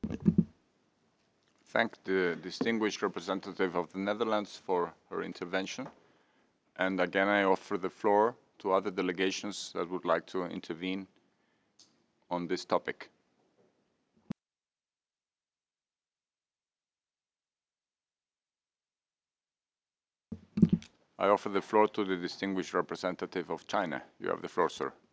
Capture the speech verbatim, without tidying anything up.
Thank the distinguished representative of the Netherlands for her intervention. And again, I offer the floor to other delegations that would like to intervene on this topic. I offer the floor to the distinguished representative of China. You have the floor, sir.